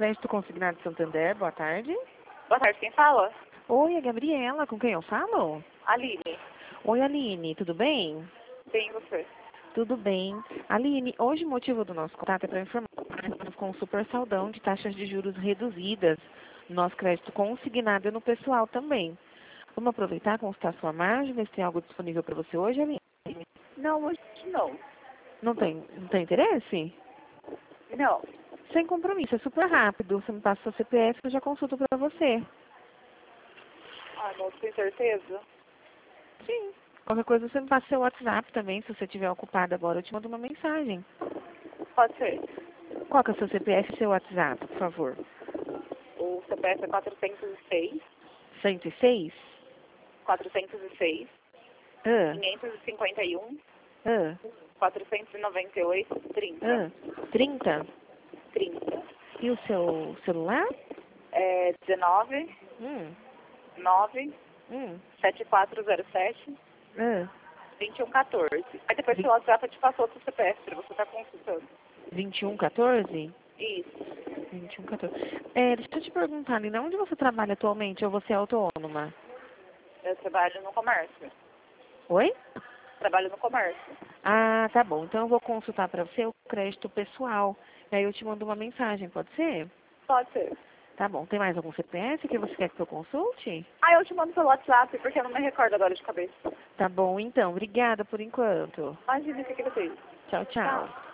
Crédito Consignado Santander, boa tarde. Boa tarde, quem fala? Oi, é Gabriela, com quem eu falo? Aline. Oi, Aline, tudo bem? Bem, e você? Tudo bem. Aline, hoje o motivo do nosso contato é para informar que estamos com um super saldão de taxas de juros reduzidas no nosso crédito consignado e no pessoal também. Vamos aproveitar, consultar sua margem, ver se tem algo disponível para você hoje, Aline? Não, hoje não. Não tem interesse? Não. Sem compromisso, é super rápido. Você me passa seu CPF e eu já consulto para você. Ah, não, tem certeza? Sim. Qualquer coisa você me passa seu WhatsApp também, se você estiver ocupado agora, eu te mando uma mensagem. Pode ser. Qual que é o seu CPF e seu WhatsApp, por favor? O CPF é 406, 106? 406, Ah, 551, ah, 498, 30. 30? 30. E o seu celular? É 19, Hum, 9, hum, 7407, ah. 2114. Aí depois pelo WhatsApp eu te passo outro CPF pra você estar consultando. 2114? Isso. 2114. Deixa eu te perguntar, Nina, onde você trabalha atualmente ou você é autônoma? Eu trabalho no comércio. Oi? Trabalho no comércio. Ah, tá bom. Então eu vou consultar para você o crédito pessoal. E aí eu te mando uma mensagem, pode ser? Pode ser. Tá bom. Tem mais algum CPF que você quer que eu consulte? Ah, eu te mando pelo WhatsApp, porque eu não me recordo agora de cabeça. Tá bom, então. Obrigada por enquanto. Imagina o que ele fez. Tchau, tchau. Tá.